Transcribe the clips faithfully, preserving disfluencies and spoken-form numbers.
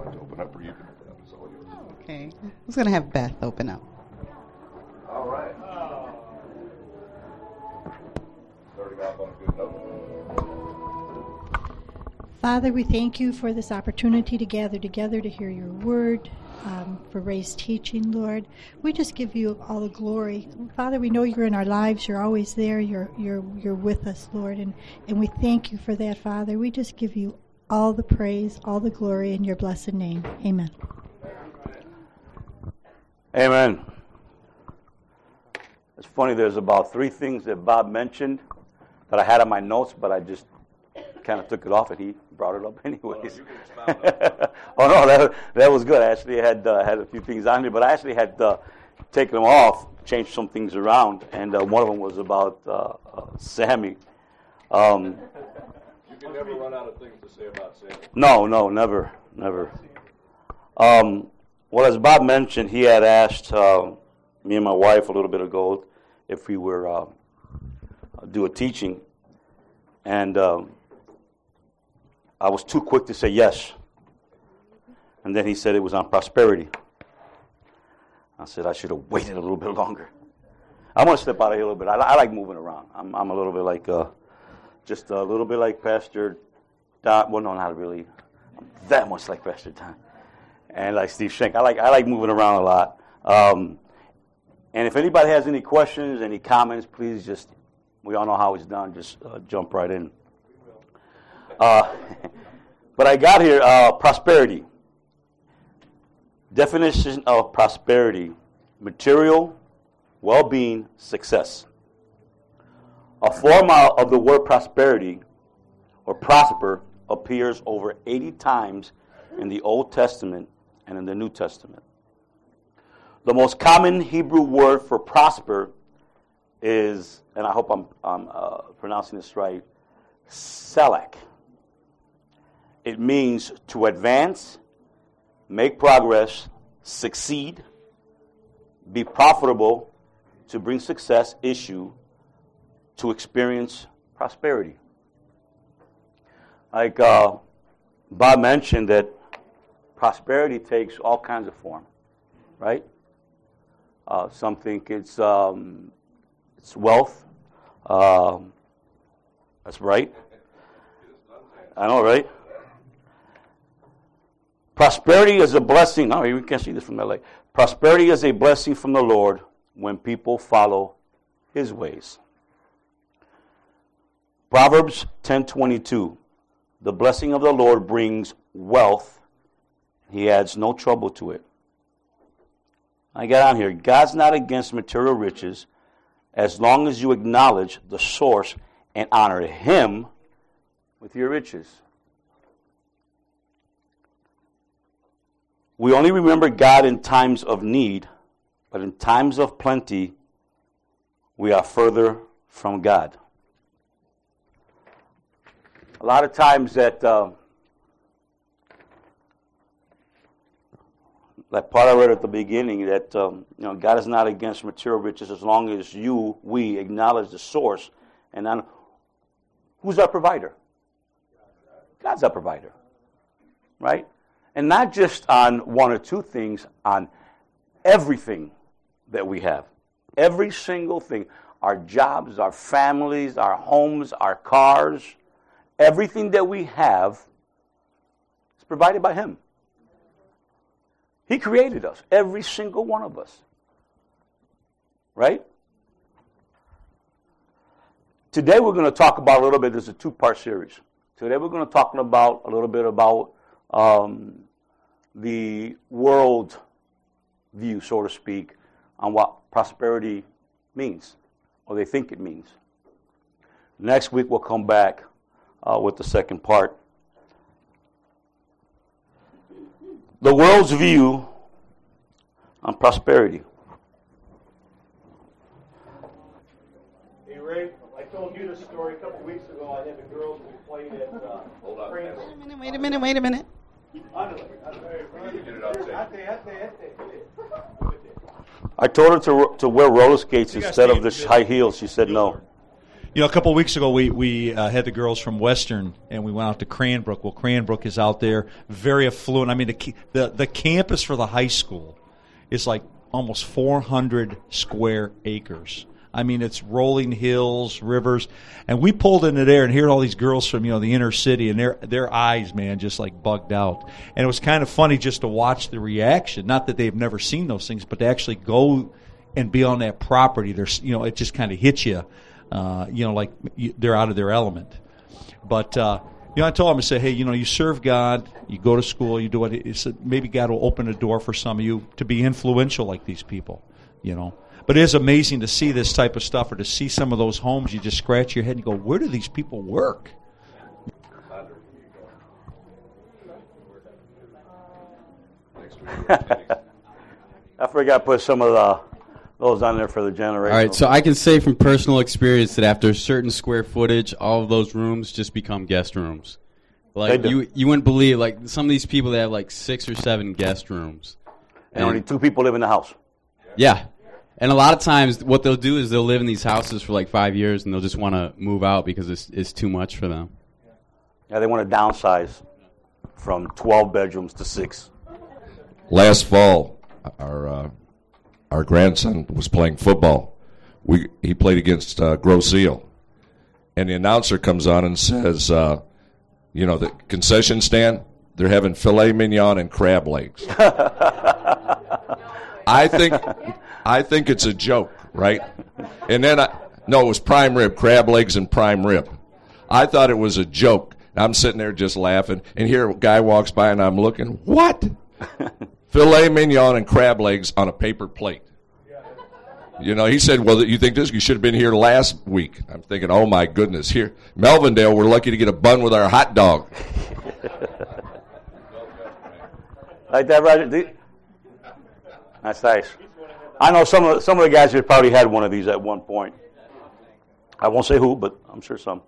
like to open up, or you can open up. It's all yours. Okay. I was going to have Beth open up. All right. Starting off on a good note. Father, we thank you for this opportunity to gather together to hear your word, um, for Ray's teaching, Lord. We just give you all the glory. Father, we know you're in our lives. You're always there. You're you're you're with us, Lord, and, and we thank you for that, Father. We just give you all the praise, all the glory in your blessed name. Amen. Amen. It's funny, there's about three things that Bob mentioned that I had on my notes, but I just kind of took it off, and he brought it up anyways. Well, you can Oh no, that that was good. I actually had uh, had a few things on there, but I actually had uh, taken them off, changed some things around, and uh, one of them was about uh, uh, Sammy. Um, You can never run out of things to say about Sam. no, no, never, never. Um, well, as Bob mentioned, he had asked uh, me and my wife a little bit ago if we were uh, do a teaching, and um, I was too quick to say yes. And then he said it was on prosperity. I said I should have waited a little bit longer. I'm going to step out of here a little bit. I, I like moving around. I'm, I'm a little bit like, uh, just a little bit like Pastor Don. Well, no, not really. I'm that much like Pastor Don. And like Steve Schenk. I like I like moving around a lot. Um, and if anybody has any questions, any comments, please just, we all know how it's done, just uh, jump right in. Uh, but I got here, uh, prosperity. Definition of prosperity: material, well-being, success. A form of the word prosperity or prosper appears over eighty times in the Old Testament and in the New Testament. The most common Hebrew word for prosper is, and I hope I'm, I'm uh, pronouncing this right, selak. It means to advance, make progress, succeed, be profitable, to bring success, issue, to experience prosperity. Like uh, Bob mentioned, that prosperity takes all kinds of form, right? Uh, some think it's um, it's wealth. Um, that's right. I know, right? Prosperity is a blessing. Oh, you can't see this from L A. Prosperity is a blessing from the Lord when people follow His ways. Proverbs ten twenty-two. The blessing of the Lord brings wealth. He adds no trouble to it. I got on here. God's not against material riches as long as you acknowledge the source and honor Him with your riches. We only remember God in times of need, but in times of plenty, we are further from God. A lot of times that, uh, that part I read at the beginning, that um, you know, God is not against material riches as long as you, we, acknowledge the source. And then, who's our provider? God's our provider, right? And not just on one or two things, on everything that we have. Every single thing. Our jobs, our families, our homes, our cars, everything that we have is provided by Him. He created us, every single one of us. Right? Today we're going to talk about a little bit, this is a two-part series. Today we're going to talk about a little bit about um, the world view, so to speak, on what prosperity means, or they think it means. Next week we'll come back uh, with the second part. The world's view on prosperity. Hey Ray, I told you this story a couple of weeks ago. I had the girls, we played at uh, Hold on. France. Wait a minute, wait a minute, wait a minute. I told her to to wear roller skates instead of the high heels. She said no. You know, a couple of weeks ago, we we uh, had the girls from Western, and we went out to Cranbrook. Well, Cranbrook is out there, very affluent. I mean, the the, the campus for the high school is like almost four hundred square acres. I mean, it's rolling hills, rivers, and we pulled into there and heard all these girls from, you know, the inner city, and their their eyes, man, just like bugged out. And it was kind of funny just to watch the reaction. Not that they've never seen those things, but to actually go and be on that property. There's, you know, it just kind of hits you. Uh, you know, like they're out of their element. But, uh, you know, I told them, I said, hey, you know, you serve God, you go to school, you do what it is. Maybe God will open a door for some of you to be influential like these people, you know. But it is amazing to see this type of stuff, or to see some of those homes. You just scratch your head and go, where do these people work? I forgot to put some of the those on there for the generation. All right, so I can say from personal experience that after a certain square footage, all of those rooms just become guest rooms. Like you, you wouldn't believe, like some of these people that have like six or seven guest rooms, and, and only two people live in the house. Yeah, and a lot of times what they'll do is they'll live in these houses for like five years, and they'll just want to move out because it's it's too much for them. Yeah, they want to downsize from twelve bedrooms to six. Last fall, our uh, our grandson was playing football. We he played against uh, Grosse Ile, and the announcer comes on and says, uh, "You know, the concession stand, they're having filet mignon and crab legs." I think I think it's a joke, right? And then I no, it was prime rib, crab legs and prime rib. I thought it was a joke. I'm sitting there just laughing, and here a guy walks by, and I'm looking, what? Filet mignon and crab legs on a paper plate. You know, he said, well, you think this? You should have been here last week. I'm thinking, oh, my goodness. Here, Melvindale, we're lucky to get a bun with our hot dog. Like that, Roger? That's nice. I know some of, some of the guys here probably had one of these at one point. I won't say who, but I'm sure some.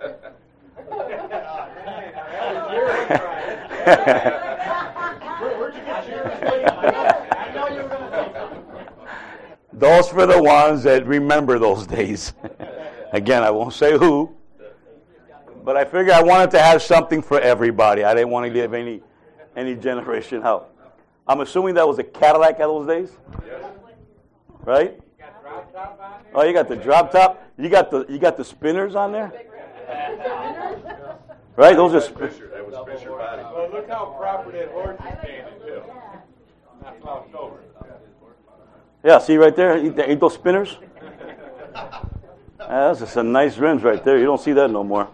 Those for the ones that remember those days. Again, I won't say who, but I figured I wanted to have something for everybody. I didn't want to leave any any generation out. I'm assuming that was a Cadillac at those days, right? Oh, you got the drop top. You got the you got the spinners on there, right? Those are sp- Fisher. That was Fisher body. Well, look how proper that horse is standing, too. Not falling over. Yeah, see right there? Ain't those spinners? Uh, that's just some nice rims right there. You don't see that no more.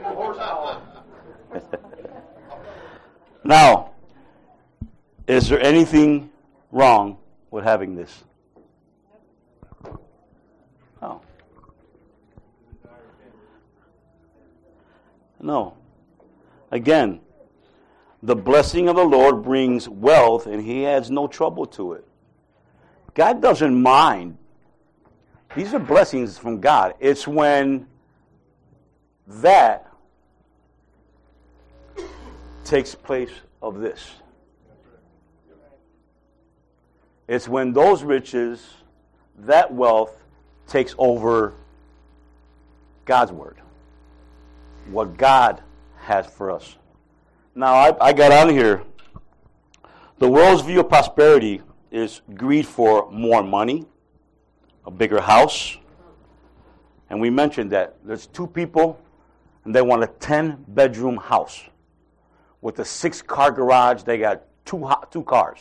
Now, is there anything wrong with having this? No. No. Again, the blessing of the Lord brings wealth, and He adds no trouble to it. God doesn't mind. These are blessings from God. It's when that takes place of this. It's when those riches, that wealth, takes over God's word. What God has for us. Now, I, I got on here. The world's view of prosperity is greed for more money, a bigger house. And we mentioned that there's two people and they want a ten-bedroom house. With a six-car garage, they got two two cars.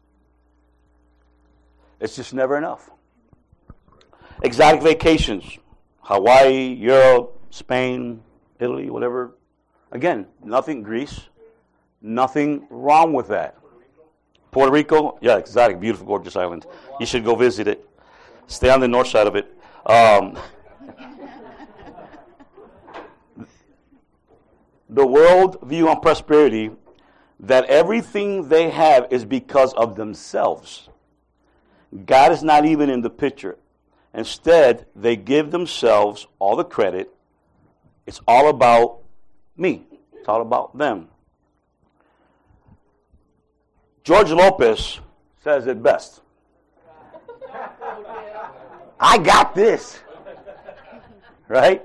It's just never enough. Exotic vacations, Hawaii, Europe, Spain, Italy, whatever. Again, nothing, Greece, nothing wrong with that. Puerto Rico, yeah, exotic, beautiful, gorgeous island. You should go visit it. Stay on the north side of it. Um, the world view on prosperity, that everything they have is because of themselves. God is not even in the picture. Instead, they give themselves all the credit. It's all about me. It's all about them. George Lopez says it best. I got this. right?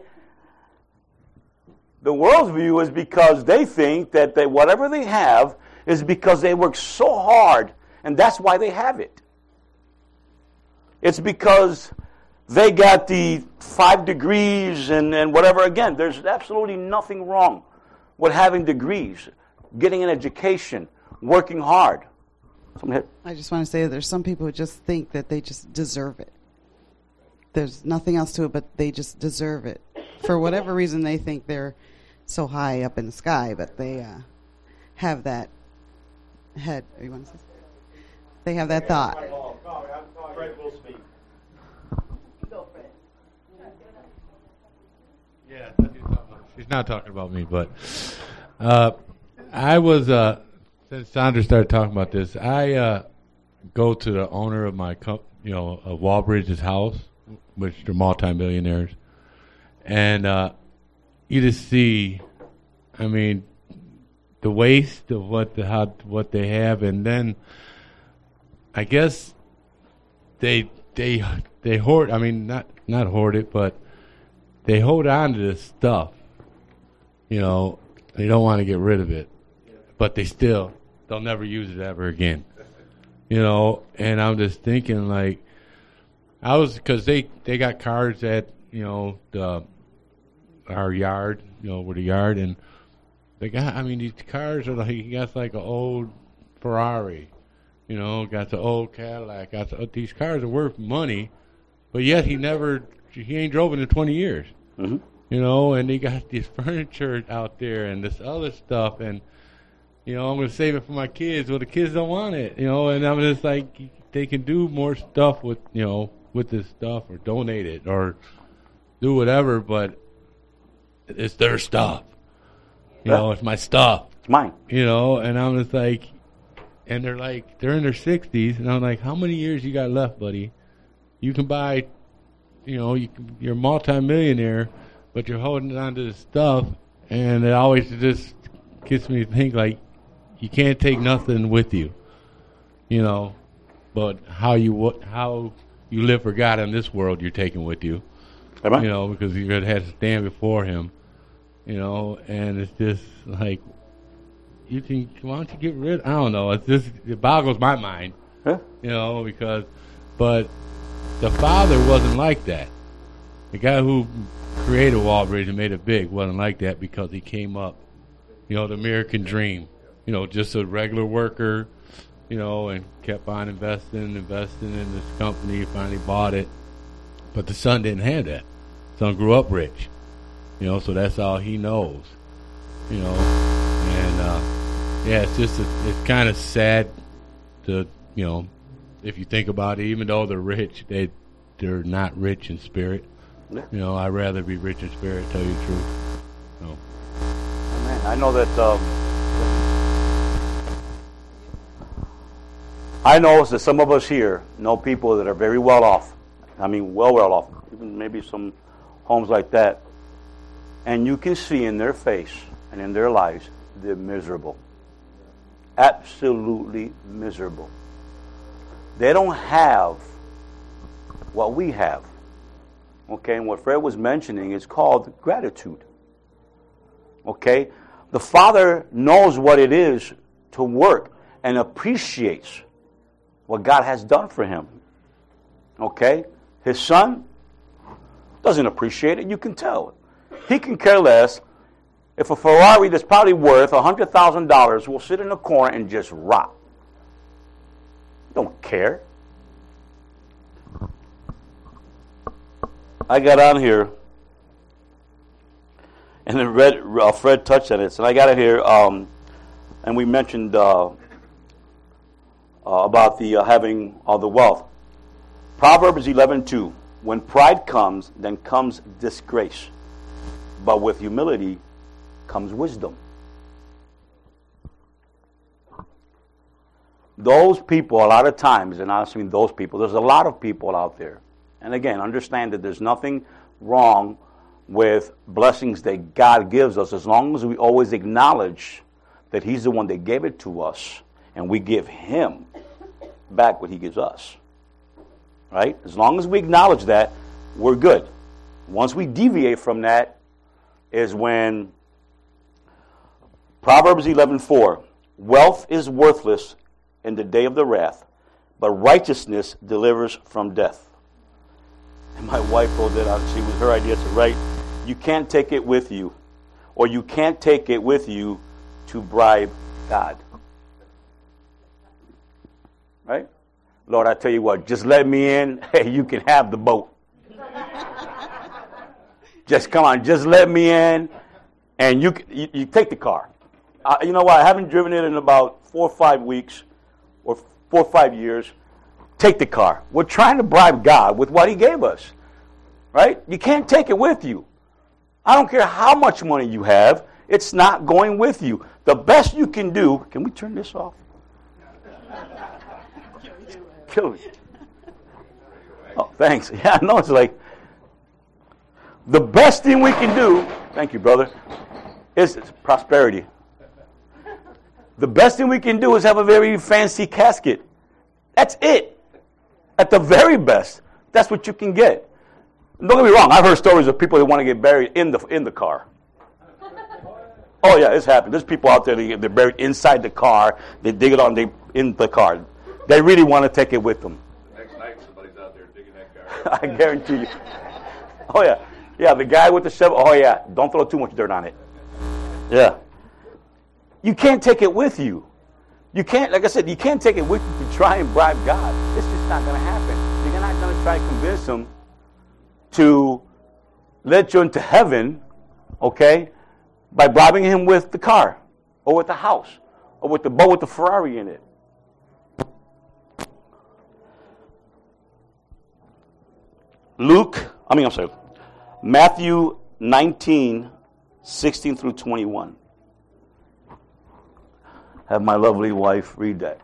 The world's view is because they think that they, whatever they have is because they work so hard, and that's why they have it. It's because they got the five degrees and, and whatever. Again, there's absolutely nothing wrong with having degrees, getting an education, working hard. I just want to say that there's some people who just think that they just deserve it. There's nothing else to it, but they just deserve it. For whatever reason, they think they're so high up in the sky, but they uh, have that head. You want to say? They have that thought. Fred will speak. Yeah, she's not talking about me, but uh, I was, uh, since Sandra started talking about this, I uh, go to the owner of my, comp- you know, of Wallbridge's house, which they're multimillionaires, and uh, you just see, I mean, the waste of what the, how what they have, and then I guess they they they hoard. I mean, not not hoard it, but they hold on to this stuff. You know, they don't want to get rid of it, but they still they'll never use it ever again. You know, and I'm just thinking like, I was because they they got cars at you know the our yard, you know, with the yard, and they got. I mean, these cars are like he got like an old Ferrari. You know, got the old Cadillac. Got the, these cars are worth money, but yet he never, he ain't drove in twenty years. Mm-hmm. You know, and they got this furniture out there and this other stuff, and you know, I'm gonna save it for my kids. Well, the kids don't want it. You know, and I'm just like, they can do more stuff with, you know, with this stuff, or donate it, or do whatever, but it's their stuff. You Yeah. know, it's my stuff. It's mine. You know, and I'm just like. And they're like, they're in their sixties, and I'm like, how many years you got left, buddy? You can buy, you know, you can, you're a multimillionaire, but you're holding on to this stuff, and it always just gets me to think, like, you can't take nothing with you, you know, but how you how you live for God in this world, you're taking with you, Amen. you know, because you're going to have to stand before Him, you know, and it's just like, you can, why don't you get rid? I don't know. It's just, it boggles my mind, Huh? you know, because, but the Father wasn't like that. The guy who created Wallbridge and made it big wasn't like that because he came up, you know, the American dream, you know, just a regular worker, you know, and kept on investing, investing in this company, finally bought it. But the son didn't have that. Son grew up rich, you know, so that's all he knows, you know, and, uh, yeah, it's just, a, it's kind of sad to, you know, if you think about it, even though they're rich, they, they're not rich in spirit. Yeah. You know, I'd rather be rich in spirit, tell you the truth. So. Amen. I know that, um, I know that some of us here know people that are very well off. I mean, well, well off. Even maybe some homes like that. And you can see in their face and in their lives, they're miserable. Absolutely miserable. They don't have what we have. Okay, and what Fred was mentioning is called gratitude. Okay? The Father knows what it is to work and appreciates what God has done for him. Okay? His son doesn't appreciate it. You can tell. He can care less if a Ferrari that's probably worth one hundred thousand dollars will sit in a corner and just rot. Don't care. I got on here, and then Red, uh, Fred touched on it, and I got it here, um, and we mentioned uh, uh, about the uh, having all uh, the wealth. Proverbs eleven two. When pride comes, then comes disgrace, but with humility comes wisdom. Those people, a lot of times, and I mean those people, there's a lot of people out there. And again, understand that there's nothing wrong with blessings that God gives us as long as we always acknowledge that He's the one that gave it to us and we give Him back what He gives us. Right? As long as we acknowledge that, we're good. Once we deviate from that is when Proverbs eleven four, wealth is worthless in the day of the wrath, but righteousness delivers from death. And my wife wrote that out. She was her idea to write, you can't take it with you, or you can't take it with you to bribe God. Right? Lord, I tell you what, just let me in. Hey, you can have the boat. Just come on, just let me in, and you you, you take the car. Uh, you know what? I haven't driven it in about four or five weeks, or four or five years. Take the car. We're trying to bribe God with what He gave us, right? You can't take it with you. I don't care how much money you have; it's not going with you. The best you can do. Can we turn this off? Kill me. Oh, thanks. Yeah, I know it's like. The best thing we can do, thank you, brother, is prosperity. The best thing we can do is have a very fancy casket. That's it. At the very best, that's what you can get. Don't get me wrong. I've heard stories of people that want to get buried in the in the car. Oh yeah, it's happened. There's people out there that they're buried inside the car. They dig it on they in the car. They really want to take it with them. The next night, somebody's out there digging that car. I guarantee you. Oh yeah. Yeah, the guy with the shovel, oh yeah, don't throw too much dirt on it. Yeah. You can't take it with you. You can't, like I said, you can't take it with you to try and bribe God. It's just not going to happen. You're not going to try to convince Him to let you into heaven, okay, by bribing Him with the car, or with the house, or with the boat with the Ferrari in it. Luke, I mean, I'm sorry. Matthew nineteen, sixteen through twenty-one. Have my lovely wife read that.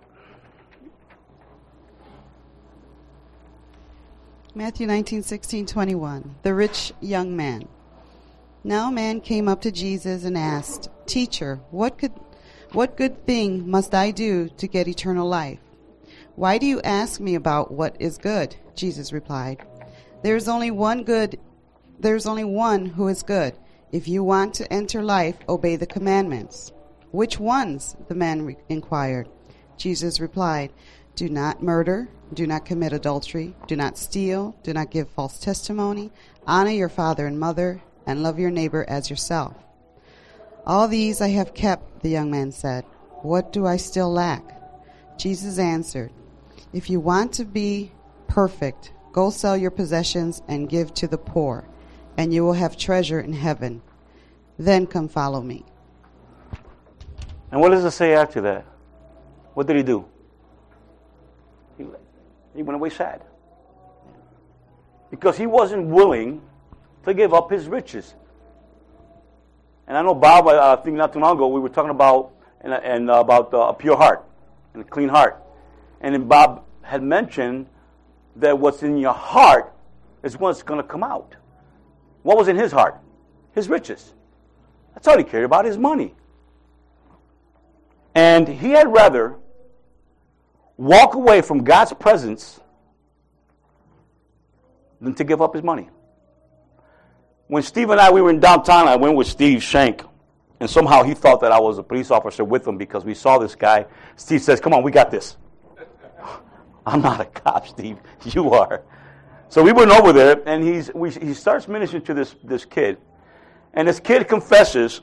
Matthew nineteen, sixteen, twenty-one. The rich young man. Now a man came up to Jesus and asked, Teacher, what could, what good thing must I do to get eternal life? Why do you ask me about what is good? Jesus replied, There is only one good There's only one who is good. If you want to enter life, obey the commandments. Which ones? The man re- inquired. Jesus replied, Do not murder, do not commit adultery, do not steal, do not give false testimony, honor your father and mother, and love your neighbor as yourself. All these I have kept, the young man said. What do I still lack? Jesus answered, If you want to be perfect, go sell your possessions and give to the poor, and you will have treasure in heaven. Then come follow me. And what does it say after that? What did he do? He, he went away sad. Because he wasn't willing to give up his riches. And I know Bob, I think not too long ago, we were talking about and, and uh, about uh, a pure heart and a clean heart. And then Bob had mentioned that what's in your heart is what's going to come out. What was in his heart? His riches. That's all he cared about, his money. And he had rather walk away from God's presence than to give up his money. When Steve and I, we were in downtown, I went with Steve Shank. And somehow he thought that I was a police officer with him because we saw this guy. Steve says, come on, we got this. I'm not a cop, Steve. You are. So we went over there, and he's we, he starts ministering to this, this kid. And this kid confesses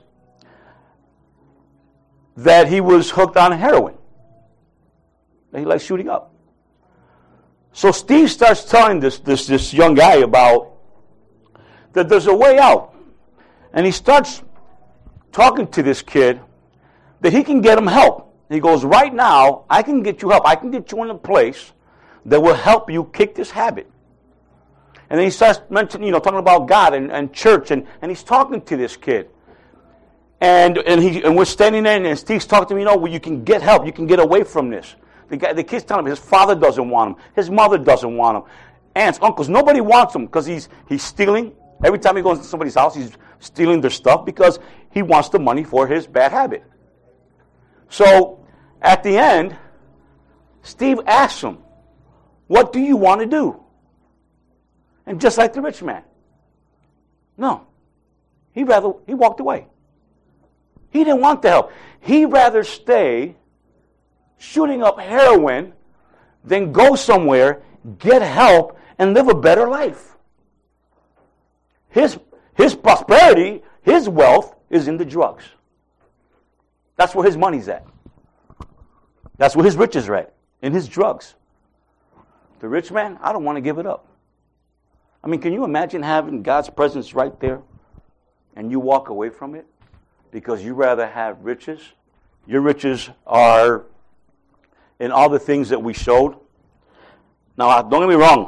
that he was hooked on heroin. That he likes shooting up. So Steve starts telling this, this, this young guy about that there's a way out. And he starts talking to this kid that he can get him help. He goes, right now, I can get you help. I can get you in a place that will help you kick this habit. And then he starts mentioning, you know, talking about God and, and church, and, and he's talking to this kid. And and he and we're standing there, and Steve's talking to me, you know, well, you can get help. You can get away from this. The guy, the kid's telling him his father doesn't want him. His mother doesn't want him. Aunts, uncles, nobody wants him because he's he's stealing. Every time he goes to somebody's house, he's stealing their stuff because he wants the money for his bad habit. So at the end, Steve asks him, what do you want to do? And just like the rich man, No. He rather he walked away. He didn't want the help. He'd rather stay shooting up heroin than go somewhere, get help, and live a better life. His, his prosperity, his wealth is in the drugs. That's where his money's at. That's where his riches are at, in his drugs. The rich man, I don't want to give it up. I mean, can you imagine having God's presence right there and you walk away from it because you rather have riches? Your riches are in all the things that we showed. Now, don't get me wrong.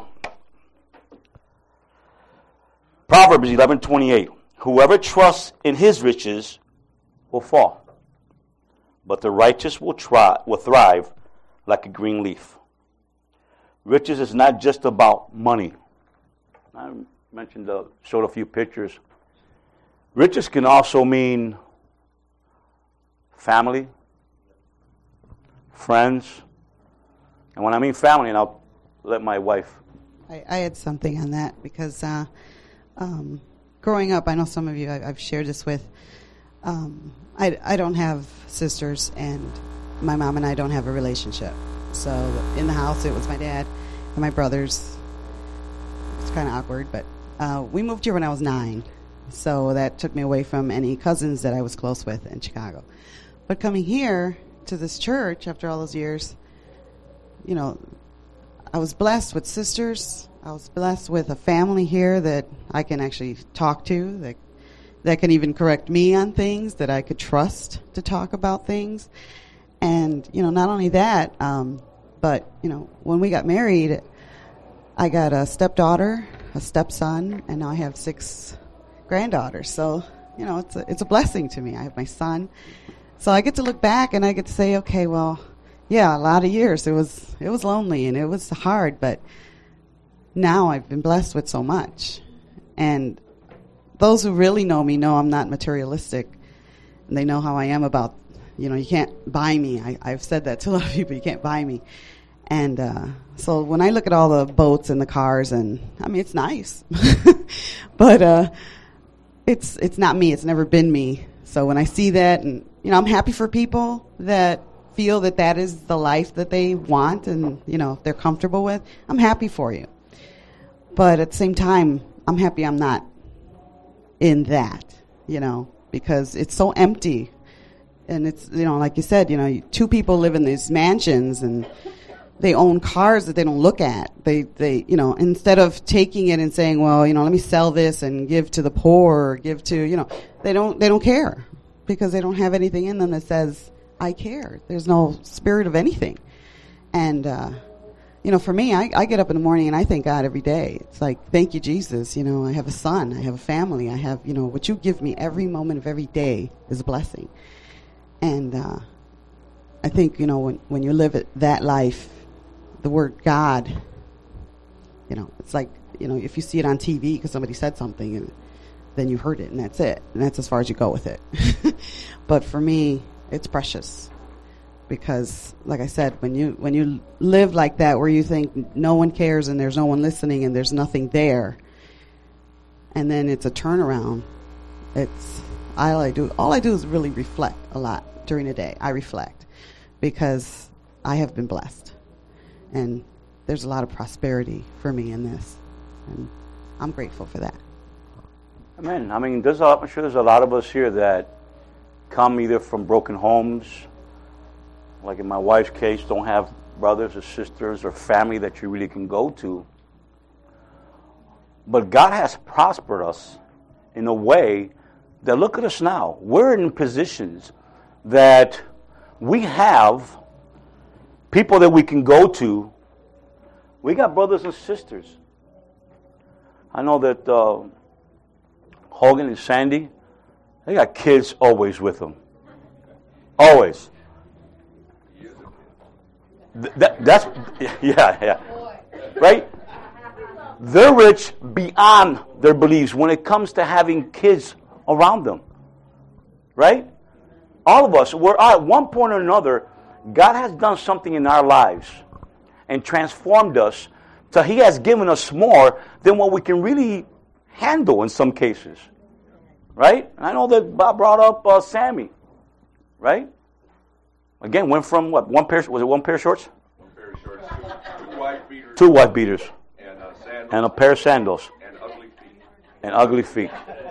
Proverbs eleven twenty-eight. Whoever trusts in his riches will fall, but the righteous will try will thrive like a green leaf. Riches is not just about money. I mentioned, uh, showed a few pictures. Riches can also mean family, friends, and when I mean family, and I'll let my wife. I, I had something on that because uh, um, growing up, I know some of you I, I've shared this with. Um, I, I don't have sisters, and my mom and I don't have a relationship. So in the house, it was my dad and my brothers. It's kind of awkward, but uh, we moved here when I was nine. So that took me away from any cousins that I was close with in Chicago. But coming here to this church after all those years, you know, I was blessed with sisters. I was blessed with a family here that I can actually talk to, that that can even correct me on things, that I could trust to talk about things. And, you know, not only that, um, but, you know, when we got married, I got a stepdaughter, a stepson, and now I have six granddaughters. So, you know, it's a, it's a blessing to me. I have my son. So I get to look back and I get to say, okay, well, yeah, a lot of years. It was it was lonely and it was hard, but now I've been blessed with so much. And those who really know me know I'm not materialistic. And they know how I am about, you know, you can't buy me. I, I've said that to a lot of people, you can't buy me. And uh, so when I look at all the boats and the cars, and I mean, it's nice. but uh, it's it's not me. It's never been me. So when I see that, and, you know, I'm happy for people that feel that that is the life that they want and, you know, they're comfortable with. I'm happy for you. But at the same time, I'm happy I'm not in that, you know, because it's so empty. And it's, you know, like you said, you know, two people live in these mansions and they own cars that they don't look at. They, they, you know, instead of taking it and saying, well, you know, let me sell this and give to the poor or give to, you know, they don't, they don't care because they don't have anything in them that says, I care. There's no spirit of anything. And, uh, you know, for me, I, I get up in the morning and I thank God every day. It's like, thank you, Jesus. You know, I have a son. I have a family. I have, you know, what you give me every moment of every day is a blessing. And uh, I think, you know, when, when you live it, that life, the word God, you know, it's like, you know, if you see it on T V because somebody said something, and then you heard it, and that's it. And that's as far as you go with it. But for me, it's precious. Because, like I said, when you when you live like that, where you think no one cares and there's no one listening and there's nothing there, and then it's a turnaround, it's all I do. All I do is really reflect a lot during the day. I reflect because I have been blessed, and there's a lot of prosperity for me in this, and I'm grateful for that. Amen. I mean, there's a, I'm sure there's a lot of us here that come either from broken homes. Like in my wife's case, don't have brothers or sisters or family that you really can go to. But God has prospered us in a way that, look at us now. We're in positions that we have people that we can go to. We got brothers and sisters. I know that uh, Hogan and Sandy, they got kids always with them. Always. That, that's, yeah, yeah. Right? They're rich beyond their beliefs when it comes to having kids around them. Right? All of us, we're at one point or another, God has done something in our lives and transformed us till He has given us more than what we can really handle in some cases, right? And I know that Bob brought up uh, Sammy, right? Again, went from what, one pair, was it one pair of shorts? One pair of shorts, two, two white beaters. Two white beaters. And, uh, sandals, and a pair of sandals. And ugly feet. And ugly feet.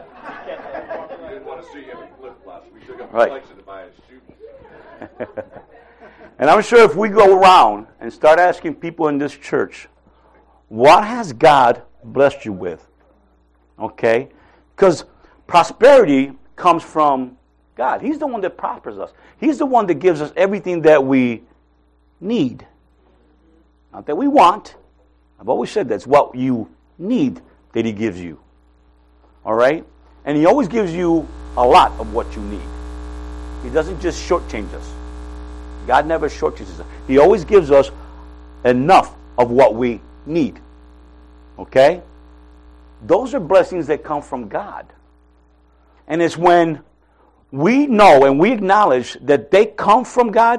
We didn't want to see him in flip-flops. We took up a Right. collection to buy his shoes. And I'm sure if we go around and start asking people in this church, what has God blessed you with? Okay? Because prosperity comes from God. He's the one that prospers us. He's the one that gives us everything that we need. Not that we want. I've always said that's what you need that He gives you. All right? And He always gives you a lot of what you need. He doesn't just shortchange us. God never shortchanges us. He always gives us enough of what we need. Okay? Those are blessings that come from God. And it's when we know and we acknowledge that they come from God,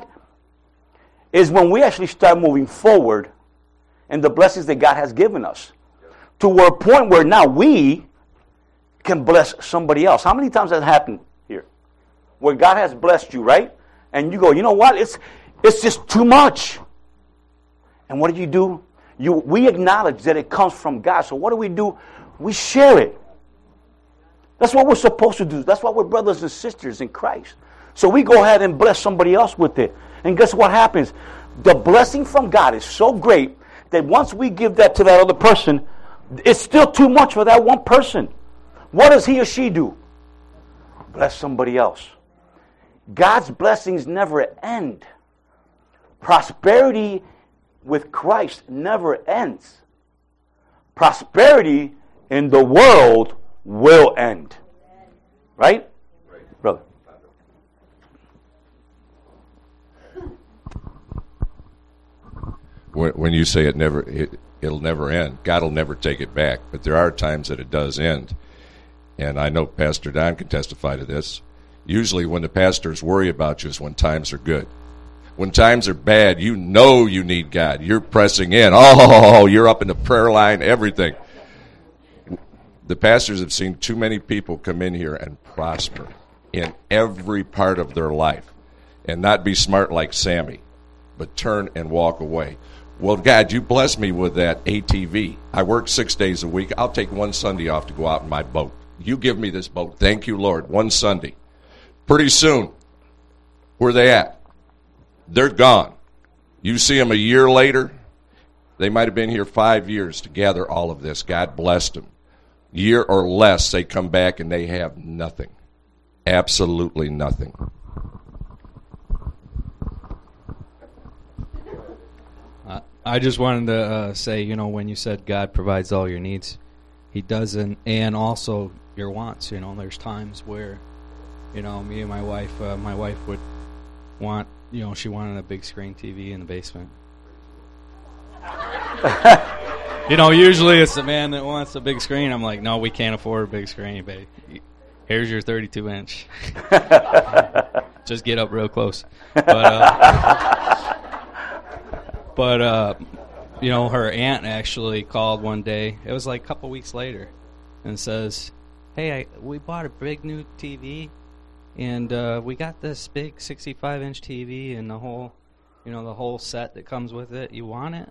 is when we actually start moving forward in the blessings that God has given us. To a point where now we can bless somebody else. How many times has that happened here? Where God has blessed you, right? And you go, you know what? It's it's just too much. And what do you do? You we acknowledge that it comes from God. So what do we do? We share it. That's what we're supposed to do. That's why we're brothers and sisters in Christ. So we go ahead and bless somebody else with it. And guess what happens? The blessing from God is so great that once we give that to that other person, it's still too much for that one person. What does he or she do? Bless somebody else. God's blessings never end. Prosperity with Christ never ends. Prosperity in the world will end. Right? Right. Brother. When, when you say it never, it, it'll never end, God will never take it back. But there are times that it does end. And I know Pastor Don can testify to this. Usually when the pastors worry about you is when times are good. When times are bad, you know you need God. You're pressing in. Oh, you're up in the prayer line, everything. The pastors have seen too many people come in here and prosper in every part of their life and not be smart like Sammy, but turn and walk away. Well, God, you blessed me with that A T V. I work six days a week. I'll take one Sunday off to go out in my boat. You give me this boat. Thank you, Lord. One Sunday. Pretty soon, where are they at? They're gone. You see them a year later, they might have been here five years to gather all of this. God blessed them. Year or less, they come back and they have nothing. Absolutely nothing. Uh, I just wanted to uh, say, you know, when you said God provides all your needs, He doesn't, and also your wants. You know, there's times where, you know, me and my wife, uh, my wife would want, you know, she wanted a big screen T V in the basement. You know, usually it's the man that wants a big screen. I'm like, no, we can't afford a big screen, babe. Here's your thirty-two inch. Just get up real close. But, uh, but uh, you know, her aunt actually called one day. It was like a couple weeks later, and says, "Hey, I, we bought a big new T V, and uh, we got this big sixty-five inch T V and the whole, you know, the whole set that comes with it. You want it?"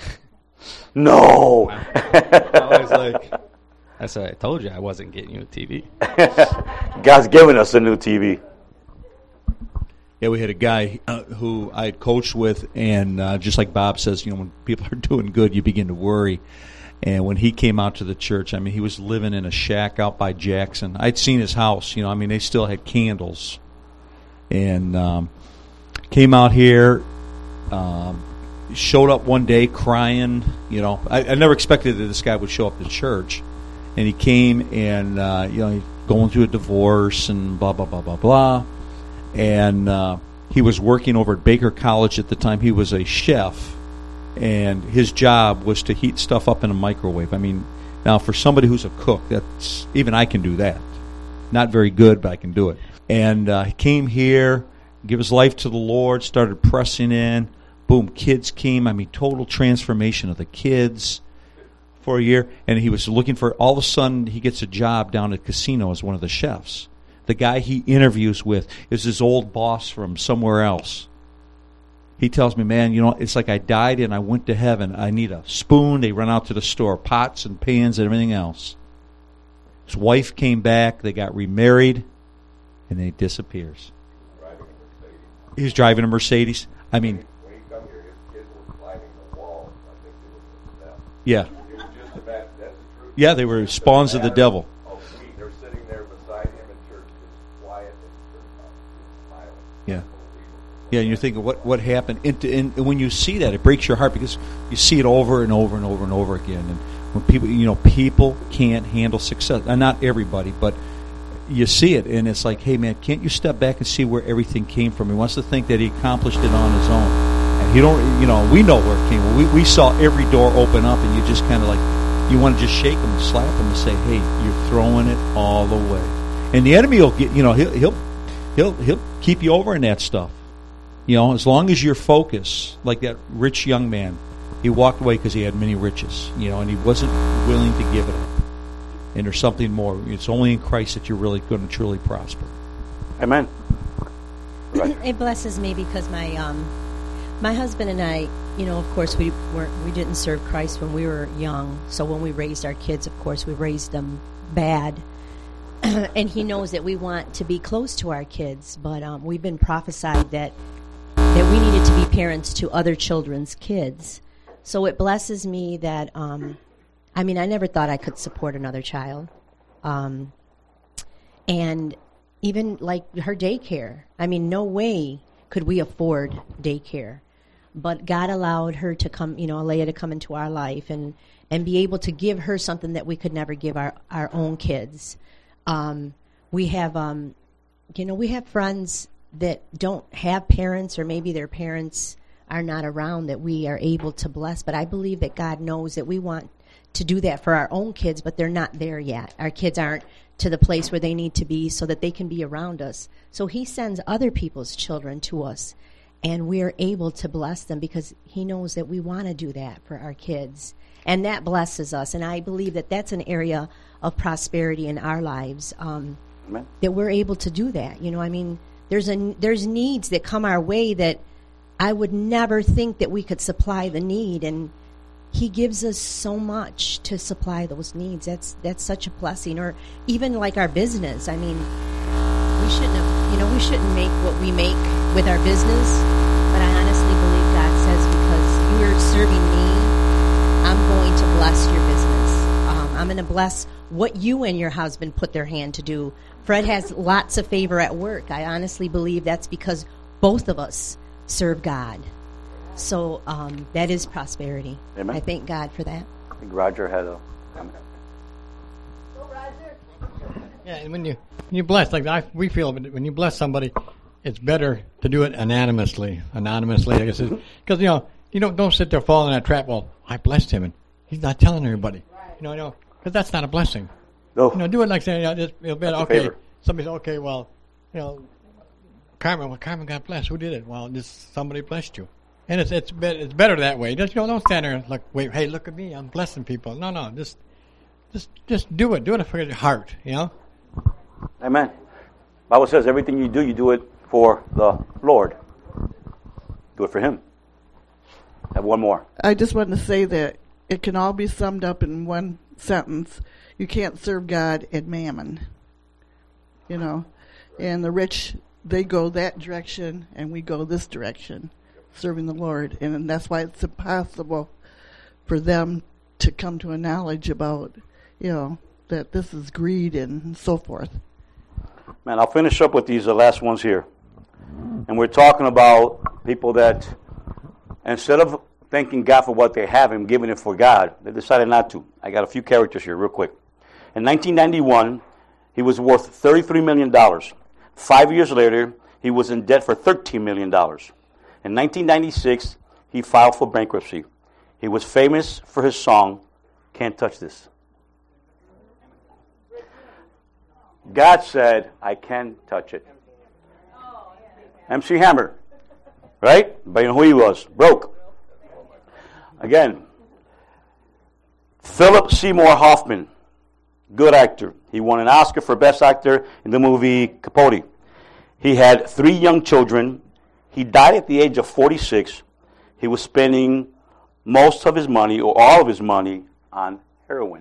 No. I was like, I said, I told you I wasn't getting you a T V. God's giving us a new T V. Yeah, we had a guy uh, who I had coached with, and uh, just like Bob says, you know, when people are doing good, you begin to worry. And when he came out to the church, I mean, he was living in a shack out by Jackson. I'd seen his house, you know, I mean, they still had candles. And um, came out here, um, showed up one day crying, you know. I, I never expected that this guy would show up to church. And he came and, uh, you know, he's going through a divorce and blah, blah, blah, blah, blah. And uh, he was working over at Baker College at the time. He was a chef, and his job was to heat stuff up in a microwave. I mean, now for somebody who's a cook, that's even I can do that. Not very good, but I can do it. And uh, he came here, gave his life to the Lord, started pressing in. Boom, kids came. I mean, total transformation of the kids. for a year, and he was looking for, all of a sudden, he gets a job down at the casino as one of the chefs. The guy he interviews with is his old boss from somewhere else. He tells me, man, you know, it's like I died and I went to heaven. I need a spoon. They run out to the store, pots and pans and everything else. His wife came back. They got remarried, and then he disappears. He was driving a Mercedes. I mean, When he come here, his kids were climbing the wall. I think they were them. yeah. It was just a bad, that's the truth. Yeah, they were spawns of the devil. Oh, sweet. They're sitting there beside him in church, just quiet and smiling. Yeah. Yeah, and you're thinking, what what happened? And, and when you see that, it breaks your heart because you see it over and over and over and over again. And when people, you know, people can't handle success. And not everybody, but you see it, and it's like, hey, man, can't you step back and see where everything came from? He wants to think that he accomplished it on his own. And he don't, you know, we know where it came from. We, we saw every door open up, and you just kind of like, you want to just shake him and slap him and say, hey, you're throwing it all away. And the enemy will get, you know, he'll he'll he'll, he'll keep you over in that stuff. You know, as long as you're focused, like that rich young man, he walked away because he had many riches, you know, and he wasn't willing to give it up. And there's something more. It's only in Christ that you're really going to truly prosper. Amen. Right. It blesses me because my um, my husband and I, you know, of course, we weren't we didn't serve Christ when we were young. So when we raised our kids, of course, we raised them bad. And he knows that we want to be close to our kids, but um, we've been prophesied that that we needed to be parents to other children's kids. So it blesses me that. Um, I mean, I never thought I could support another child. Um, and even like her daycare. I mean, no way could we afford daycare. But God allowed her to come, you know, Alea to come into our life and, and be able to give her something that we could never give our, our own kids. Um, we have, um, you know, we have friends that don't have parents, or maybe their parents are not around, that we are able to bless. But I believe that God knows that we want to do that for our own kids, but they're not there yet. Our kids aren't to the place where they need to be so that they can be around us. So he sends other people's children to us, and we're able to bless them because he knows that we want to do that for our kids. And that blesses us. And I believe that that's an area of prosperity in our lives, um, that we're able to do that. You know, I mean, there's a, there's needs that come our way that I would never think that we could supply the need, and he gives us so much to supply those needs. That's that's such a blessing. Or even like our business. I mean, we shouldn't have, you know, we shouldn't make what we make with our business. But I honestly believe God says, because you're serving me, I'm going to bless your business. Um, I'm going to bless what you and your husband put their hand to do. Fred has lots of favor at work. I honestly believe that's because both of us serve God. So um, that is prosperity. Amen. I thank God for that. I think Roger had a comment. Yeah, and when you when you bless, like I, we feel, when you bless somebody, it's better to do it anonymously. Anonymously, I guess, because you know you don't don't sit there falling in that trap. Well, I blessed him, and he's not telling everybody. You know, you know, because that's not a blessing. No. You know, do it like saying, you know, just feel better. That's a Okay, favor. somebody says, okay, well, you know, Carmen, well, Carmen got blessed. Who did it? Well, just somebody blessed you. And it's it's better, it's better that way. Just, you know, don't stand there and look, wait, hey, look at me, I'm blessing people. No, no, just just just do it. Do it for your heart, you know. Amen. Bible says everything you do, you do it for the Lord. Do it for Him. Have one more. I just wanted to say that it can all be summed up in one sentence. You can't serve God and mammon. You know, and the rich, they go that direction, and we go this direction, serving the Lord. And that's why it's impossible for them to come to a knowledge about, you know, that this is greed and so forth. Man, I'll finish up with these uh, last ones here. And we're talking about people that, instead of thanking God for what they have and giving it for God, they decided not to. I got a few characters here real quick. In nineteen ninety-one, he was worth thirty-three million dollars. Five years later, he was in debt for thirteen million dollars. In nineteen ninety-six, he filed for bankruptcy. He was famous for his song, Can't Touch This. God said, I can touch it. M C Hammer, right? But you know who he was? Broke. Again, Philip Seymour Hoffman, good actor. He won an Oscar for Best Actor in the movie Capote. He had three young children. He died at the age of forty-six. He was spending most of his money, or all of his money, on heroin.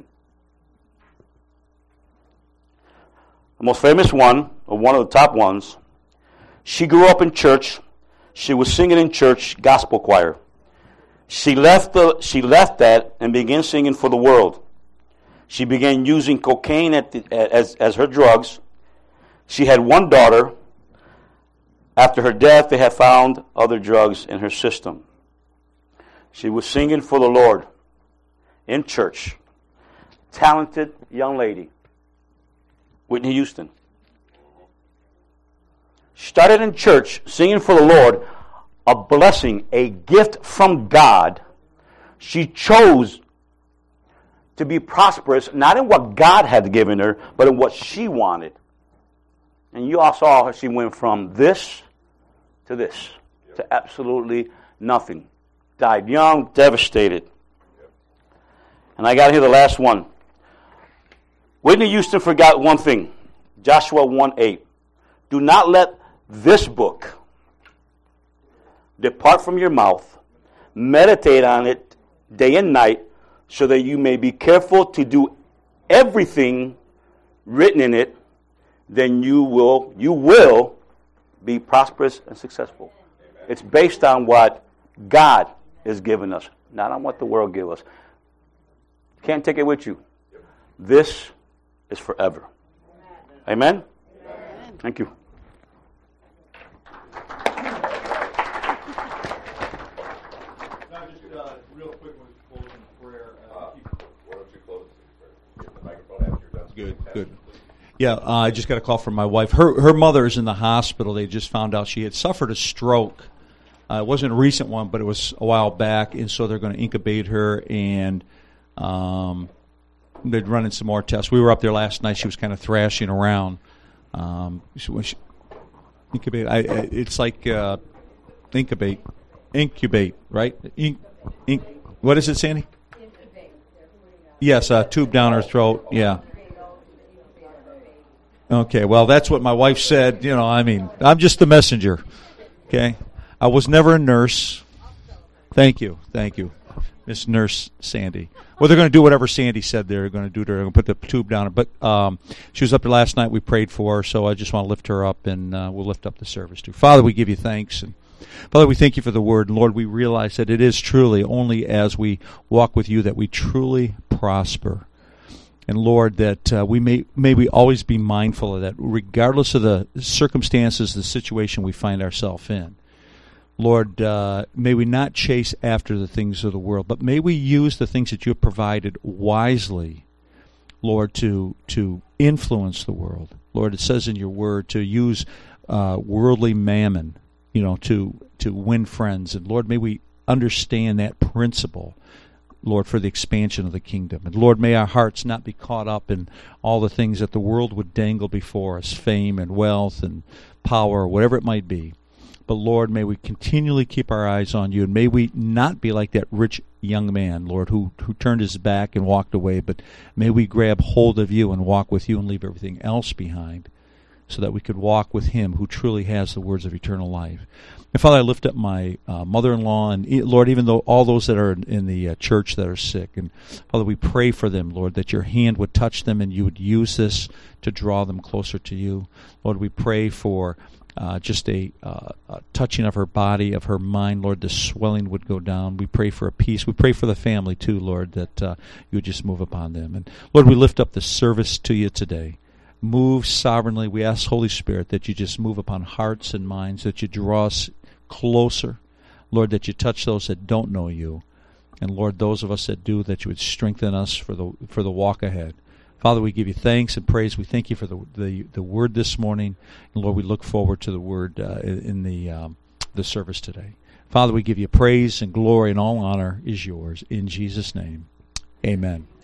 The most famous one, or one of the top ones, she grew up in church. She was singing in church gospel choir. She left the she left that and began singing for the world. She began using cocaine at the, as as her drugs. She had one daughter. After her death, they had found other drugs in her system. She was singing for the Lord in church. Talented young lady. Whitney Houston. Started in church singing for the Lord, a blessing, a gift from God. She chose to be prosperous, not in what God had given her, but in what she wanted. And you all saw her, she went from this to this, to absolutely nothing. Died young, devastated. And I got here the last one. Whitney Houston forgot one thing. Joshua one eight. Do not let this book depart from your mouth. Meditate on it day and night, so that you may be careful to do everything written in it. Then you will you will be prosperous and successful. Amen. It's based on what God has given us, not on what the world gives us. Can't take it with you. This is forever. Amen? Amen? Thank you. Good, good. Yeah, uh, I just got a call from my wife. Her her mother's in the hospital. They just found out she had suffered a stroke. Uh, it wasn't a recent one, but it was a while back, and so they're going to incubate her, and um, they're running some more tests. We were up there last night. She was kind of thrashing around. Um, she, when she, incubate. I, I, it's like uh, incubate, incubate, right? In, in, what is it, Sandy? Yes, a tube down her throat. Yeah. Okay, well, that's what my wife said. You know, I mean, I'm just the messenger. Okay, I was never a nurse. Thank you, thank you, Miss Nurse Sandy. Well, they're going to do whatever Sandy said. They're going to do. They're going to put the tube down her. But um, she was up there last night. We prayed for her, so I just want to lift her up, and uh, we'll lift up the service too. Father, we give you thanks, and Father, we thank you for the word. And Lord, we realize that it is truly only as we walk with you that we truly prosper. And Lord, that uh, we may may we always be mindful of that, regardless of the circumstances, the situation we find ourselves in. Lord, uh, may we not chase after the things of the world, but may we use the things that you have provided wisely, Lord, to to influence the world. Lord, it says in your word to use uh, worldly mammon, you know, to to win friends. And Lord, may we understand that principle, Lord, for the expansion of the kingdom. And Lord, may our hearts not be caught up in all the things that the world would dangle before us, fame and wealth and power, whatever it might be. But Lord, may we continually keep our eyes on you, and may we not be like that rich young man, Lord, who, who turned his back and walked away, but may we grab hold of you and walk with you and leave everything else behind, so that we could walk with him who truly has the words of eternal life. And Father, I lift up my uh, mother-in-law, and Lord, even though all those that are in the uh, church that are sick, and Father, we pray for them, Lord, that your hand would touch them and you would use this to draw them closer to you. Lord, we pray for uh, just a, uh, a touching of her body, of her mind, Lord, the swelling would go down. We pray for a peace. We pray for the family too, Lord, that uh, you would just move upon them. And Lord, we lift up the service to you today. Move sovereignly. We ask, Holy Spirit, that you just move upon hearts and minds, that you draw us closer. Lord, that you touch those that don't know you. And Lord, those of us that do, that you would strengthen us for the for the walk ahead. Father, we give you thanks and praise. We thank you for the the, the word this morning. And Lord, we look forward to the word uh, in the um, the service today. Father, we give you praise and glory, and all honor is yours. In Jesus' name, amen.